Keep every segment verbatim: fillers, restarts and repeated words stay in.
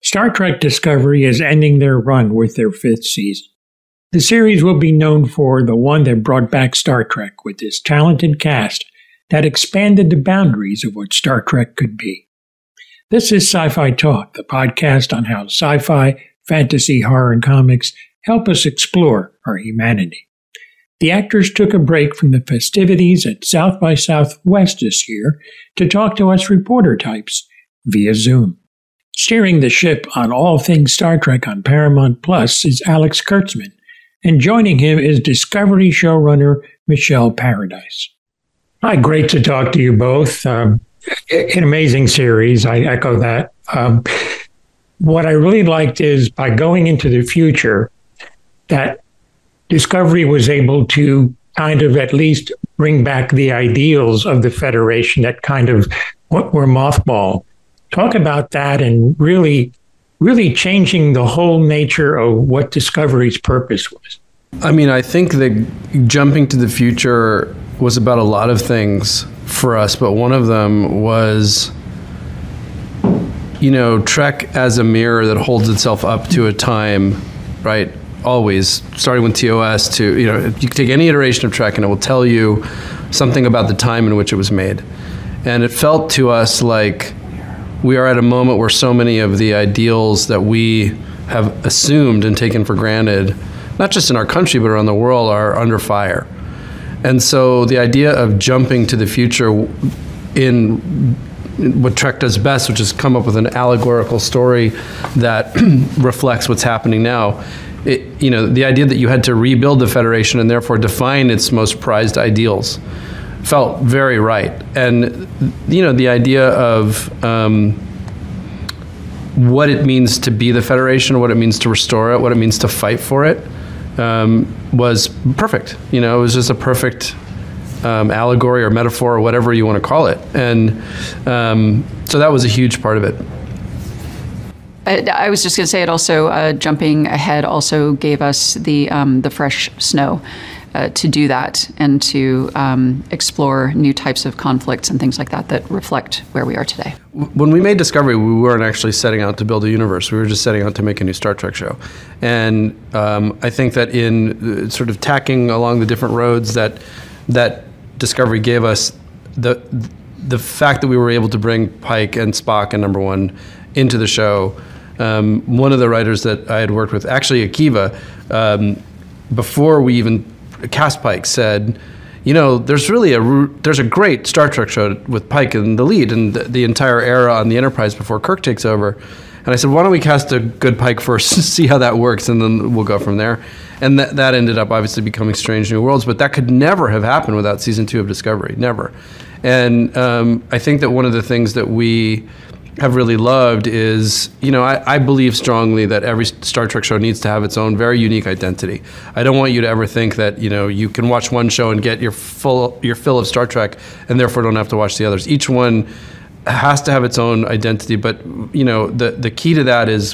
Star Trek Discovery is ending their run with their fifth season. The series will be known for the one that brought back Star Trek with this talented cast that expanded the boundaries of what Star Trek could be. This is Sci-Fi Talk, the podcast on how sci-fi, fantasy, horror, and comics help us explore our humanity. The actors took a break from the festivities at South by Southwest this year to talk to us reporter types via Zoom. Steering the ship on all things Star Trek on Paramount Plus is Alex Kurtzman, and joining him is Discovery showrunner Michelle Paradise. Hi, great to talk to you both. Um, an amazing series, I echo that. Um, what I really liked is by going into the future, that Discovery was able to kind of at least bring back the ideals of the Federation that kind of were mothballed. Talk about that and really, really changing the whole nature of what Discovery's purpose was. I mean, I think that jumping to the future was about a lot of things for us, but one of them was, you know, Trek as a mirror that holds itself up to a time, right? Always, starting with T O S to, you know, you can take any iteration of Trek and it will tell you something about the time in which it was made. And it felt to us like we are at a moment where so many of the ideals that we have assumed and taken for granted, not just in our country, but around the world, are under fire. And so the idea of jumping to the future in what Trek does best, which is come up with an allegorical story that reflects what's happening now, it, you know, the idea that you had to rebuild the Federation and therefore define its most prized ideals felt very right. And, you know, the idea of um, what it means to be the Federation, what it means to restore it, what it means to fight for it, um, was perfect. You know, it was just a perfect um, allegory or metaphor or whatever you want to call it. And um, so that was a huge part of it. I was just going to say it also, uh, jumping ahead also gave us the um, the fresh snow uh, to do that and to um, explore new types of conflicts and things like that that reflect where we are today. When we made Discovery, we weren't actually setting out to build a universe. We were just setting out to make a new Star Trek show. And um, I think that in uh, sort of tacking along the different roads that that Discovery gave us, the the fact that we were able to bring Pike and Spock and Number One into the show. Um, one of the writers that I had worked with, actually Akiva, um, before we even cast Pike, said, you know, there's really a there's a great Star Trek show with Pike in the lead and the, the entire era on the Enterprise before Kirk takes over. And I said, why don't we cast a good Pike first, see how that works, and then we'll go from there. And that that ended up obviously becoming Strange New Worlds, but that could never have happened without season two of Discovery, never. And um, I think that one of the things that we have really loved is, you know, I, I believe strongly that every Star Trek show needs to have its own very unique identity. I don't want you to ever think that, you know, you can watch one show and get your full your fill of Star Trek and therefore don't have to watch the others. Each one has to have its own identity, but, you know, the, the key to that is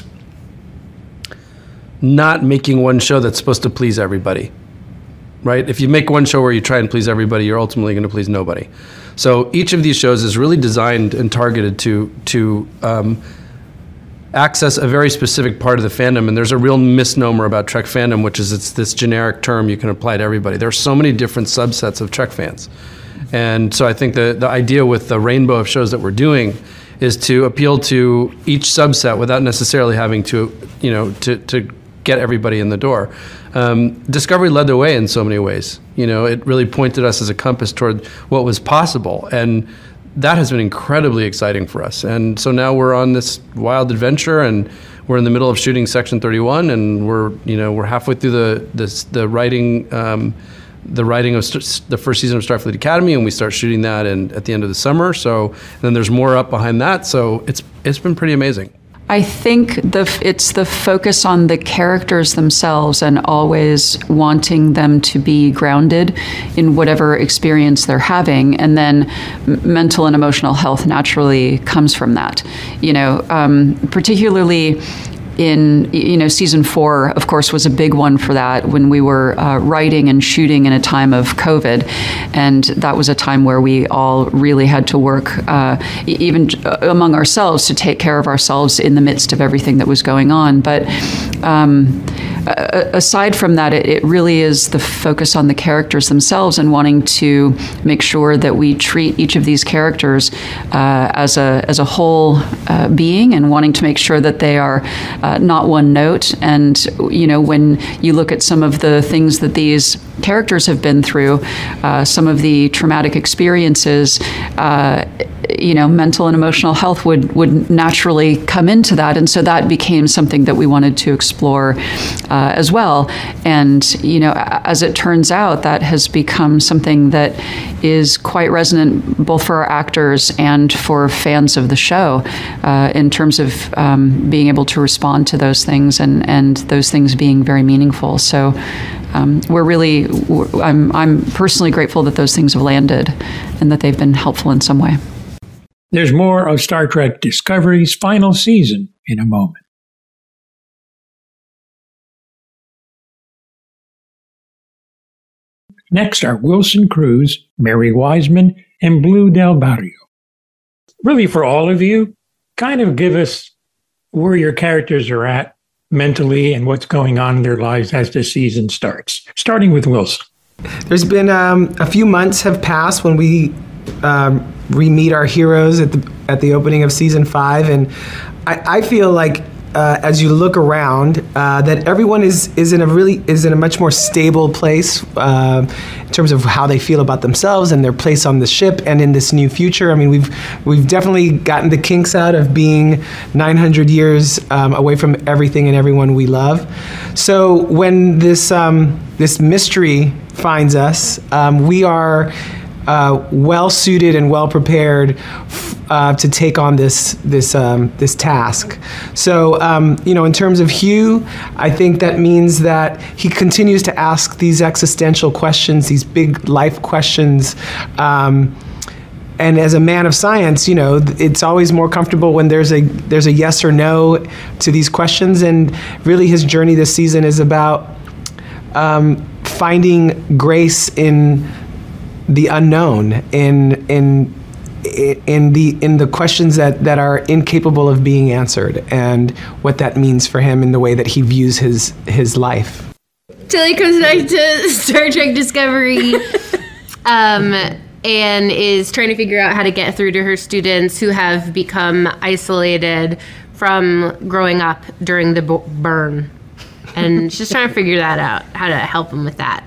not making one show that's supposed to please everybody, right? If you make one show where you try and please everybody, you're ultimately going to please nobody. So each of these shows is really designed and targeted to to um, access a very specific part of the fandom. And there's a real misnomer about Trek fandom, which is it's this generic term you can apply to everybody. There are so many different subsets of Trek fans. And so I think the, the idea with the rainbow of shows that we're doing is to appeal to each subset without necessarily having to, you know, to, to get everybody in the door. Um, Discovery led the way in so many ways. You know, it really pointed us as a compass toward what was possible, and that has been incredibly exciting for us. And so now we're on this wild adventure, and we're in the middle of shooting Section thirty-one, and we're, you know, we're halfway through the the, the writing um, the writing of st- the first season of Starfleet Academy, and we start shooting that in, at the end of the summer. So then there's more up behind that. So it's it's been pretty amazing. I think the it's the focus on the characters themselves and always wanting them to be grounded in whatever experience they're having, and then mental and emotional health naturally comes from that. You know, um, particularly in, you know, season four, of course, was a big one for that when we were uh, writing and shooting in a time of COVID. And that was a time where we all really had to work, uh, even among ourselves, to take care of ourselves in the midst of everything that was going on. But um, aside from that, it, it really is the focus on the characters themselves and wanting to make sure that we treat each of these characters uh, as a as a whole uh, being, and wanting to make sure that they are uh, not one note. And, you know, when you look at some of the things that these characters have been through, uh, some of the traumatic experiences, uh, you know, mental and emotional health would, would naturally come into that. And so that became something that we wanted to explore uh, as well. And, you know, as it turns out, that has become something that is quite resonant both for our actors and for fans of the show uh, in terms of um, being able to respond to those things and, and those things being very meaningful. So um, we're really, I'm, I'm personally grateful that those things have landed and that they've been helpful in some way. There's more of Star Trek Discovery's final season in a moment. Next are Wilson Cruz, Mary Wiseman, and Blue Del Barrio. Really, for all of you, kind of give us where your characters are at mentally and what's going on in their lives as the season starts. Starting with Wilson. There's been um, a few months have passed when we um, re-meet our heroes at the at the opening of season five, and I, I feel like uh, as you look around, uh, that everyone is is in a really is in a much more stable place uh, in terms of how they feel about themselves and their place on the ship and in this new future. I mean, we've we've definitely gotten the kinks out of being nine hundred years um, away from everything and everyone we love. So when this um, this mystery finds us, um, we are uh, well suited and well prepared uh, to take on this this um, this task. So um, you know, in terms of Hugh, I think that means that he continues to ask these existential questions, these big life questions. Um, And as a man of science, you know, it's always more comfortable when there's a there's a yes or no to these questions. And really, his journey this season is about um, finding grace in the unknown, in in in the in the questions that, that are incapable of being answered, and what that means for him in the way that he views his his life. Tilly comes back to Star Trek Discovery. um, and is trying to figure out how to get through to her students who have become isolated from growing up during the b- burn. And she's trying to figure that out, how to help them with that.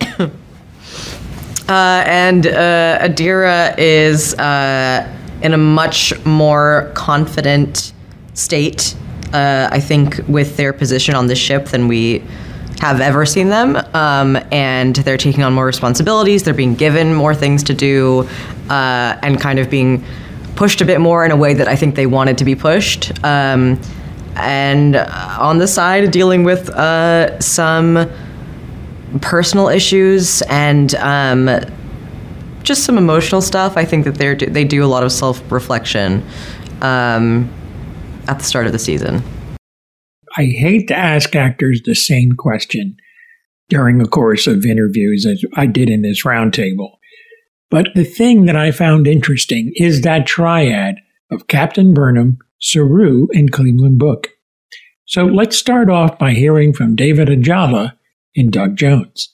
uh, and uh, Adira is uh, in a much more confident state, uh, I think, with their position on the ship than we have ever seen them, um, and they're taking on more responsibilities. They're being given more things to do, uh, and kind of being pushed a bit more in a way that I think they wanted to be pushed. Um, and on the side, dealing with uh, some personal issues and um, just some emotional stuff. I think that they they do a lot of self-reflection um, at the start of the season. I hate to ask actors the same question during a course of interviews as I did in this roundtable. But the thing that I found interesting is that triad of Captain Burnham, Saru, and Cleveland Book. So let's start off by hearing from David Ajala and Doug Jones.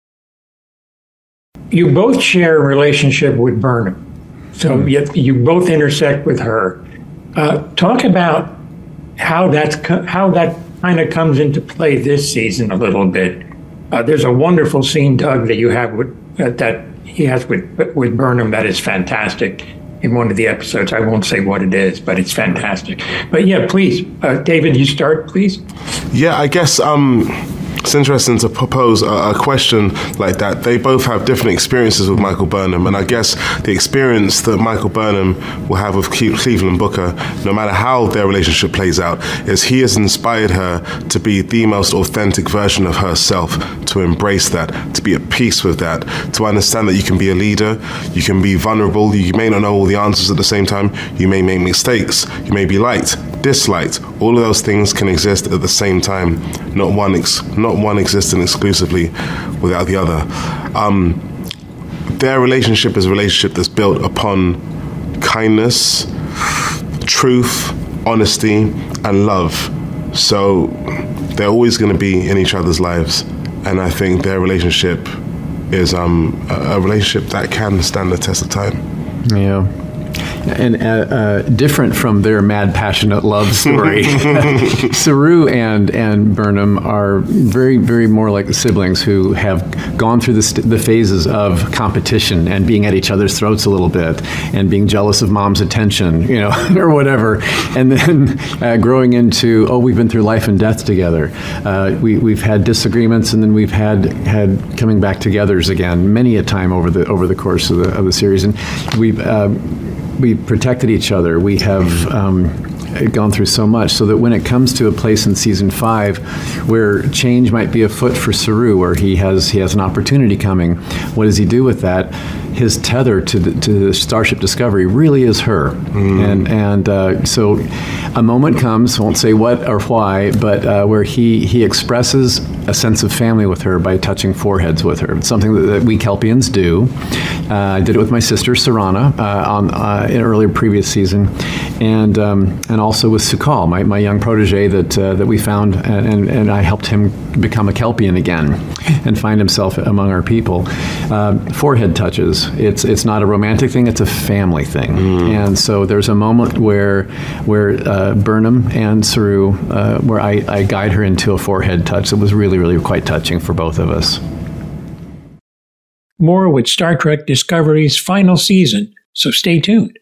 You both share a relationship with Burnham, so you, you both intersect with her. Uh, talk about how that's how that kind of comes into play this season a little bit. Uh, there's a wonderful scene, Doug, that you have with uh, that he has with with Burnham that is fantastic in one of the episodes. I won't say what it is, but it's fantastic. But yeah, please, uh, David, you start, please. Yeah, I guess um, it's interesting to propose a, a question like that. They both have different experiences with Michael Burnham, and I guess the experience that Michael Burnham will have with Cleveland Booker, no matter how their relationship plays out, is he has inspired her to be the most authentic version of herself, to embrace that, to be at peace with that, to understand that you can be a leader, you can be vulnerable, you may not know all the answers at the same time, you may make mistakes, you may be liked, disliked. All of those things can exist at the same time, not one ex- not one existing exclusively without the other. Um, their relationship is a relationship that's built upon kindness, truth, honesty, and love. So they're always going to be in each other's lives, and I think their relationship is um, a, a relationship that can stand the test of time. Yeah. And uh, uh, different from their mad, passionate love story, Saru and and Burnham are very, very more like siblings who have gone through the, st- the phases of competition and being at each other's throats a little bit, and being jealous of mom's attention, you know, or whatever, and then uh, growing into, oh, we've been through life and death together. Uh, we we've had disagreements, and then we've had had coming back togethers again many a time over the over the course of the of the series, and we've. Uh, We protected each other. We have um, gone through so much, so that when it comes to a place in season five where change might be afoot for Saru, where he has he has an opportunity coming, what does he do with that? His tether to the, to the Starship Discovery really is her, mm. and and uh, so a moment comes, won't say what or why, but uh, where he he expresses a sense of family with her by touching foreheads with her. It's something that, that we Kelpians do. Uh, I did it with my sister Sarana uh, on uh, in an earlier previous season, and um, and also with Su'Kal, my, my young protege that uh, that we found, and, and and I helped him become a Kelpian again and find himself among our people. Uh, forehead touches. It's it's not a romantic thing. It's a family thing. Mm. And so there's a moment where where uh, Burnham and Saru, uh, where I, I guide her into a forehead touch that was really, really quite touching for both of us. More with Star Trek Discovery's final season, so stay tuned.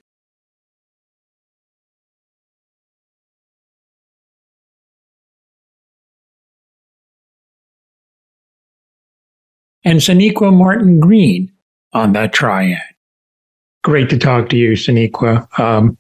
And Sonequa Martin Green on that triad. Great to talk to you, Sonequa. Um,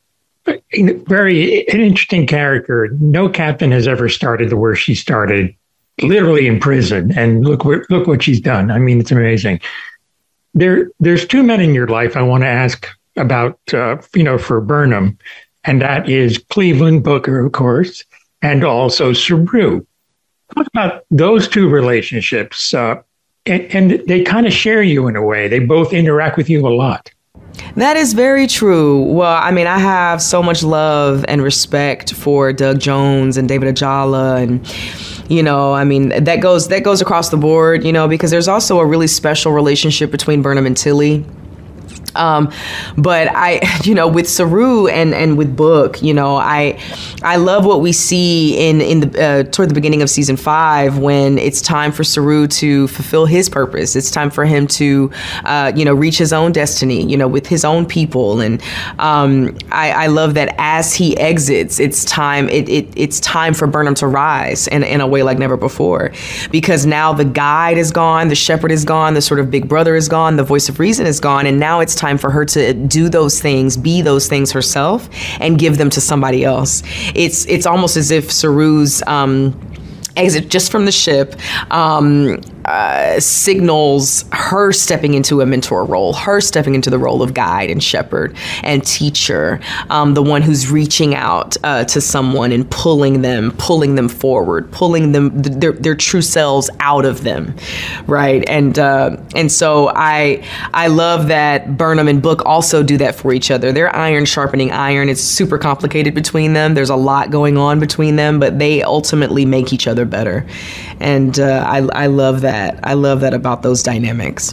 very an interesting character. No captain has ever started where she started, literally in prison. And look, look what she's done. I mean, it's amazing. There, there's two men in your life I want to ask about, uh, you know, for Burnham, and that is Cleveland Booker, of course, and also Saru. Talk about those two relationships. Uh, And, and they kind of share you in a way. They both interact with you a lot. That is very true. Well, I mean, I have so much love and respect for Doug Jones and David Ajala, and you know, I mean, that goes that goes across the board. You know, because there's also a really special relationship between Burnham and Tilly. Um, but I, you know, with Saru and, and with Book, you know, I, I love what we see in, in the, uh, toward the beginning of season five, when it's time for Saru to fulfill his purpose. It's time for him to, uh, you know, reach his own destiny, you know, with his own people. And, um, I, I love that as he exits, it's time, it, it, it's time for Burnham to rise in, in a way like never before, because now the guide is gone, the shepherd is gone, the sort of big brother is gone, the voice of reason is gone. And now it's time for her to do those things, be those things herself, and give them to somebody else. It's it's almost as if Saru's um, exit just from the ship um, uh, signals her stepping into a mentor role, her stepping into the role of guide and shepherd and teacher, um, the one who's reaching out uh, to someone and pulling them, pulling them forward, pulling them their, their true selves out of them, right? And uh, and so I I love that Burnham and Book also do that for each other. They're iron sharpening iron. It's super complicated between them. There's a lot going on between them, but they ultimately make each other better. And uh, I, I love that. I love that about those dynamics.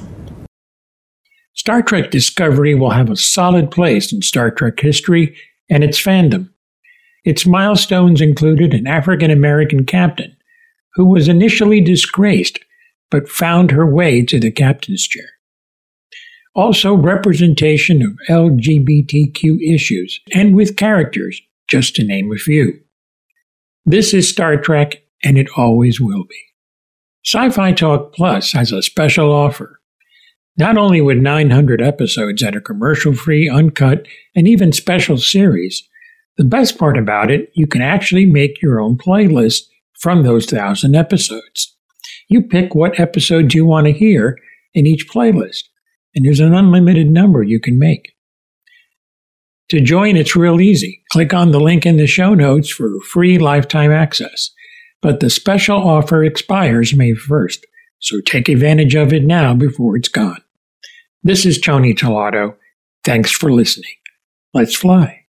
Star Trek Discovery will have a solid place in Star Trek history and its fandom. Its milestones included an African-American captain who was initially disgraced but found her way to the captain's chair. Also, representation of L G B T Q issues, and with characters, just to name a few. This is Star Trek, and it always will be. Sci-Fi Talk Plus has a special offer. Not only with nine hundred episodes that are commercial-free, uncut, and even special series, the best part about it, you can actually make your own playlist from those thousand episodes. You pick what episodes you want to hear in each playlist, and there's an unlimited number you can make. To join, it's real easy. Click on the link in the show notes for free lifetime access. But the special offer expires May first, so take advantage of it now before it's gone. This is Tony Tolato. Thanks for listening. Let's fly.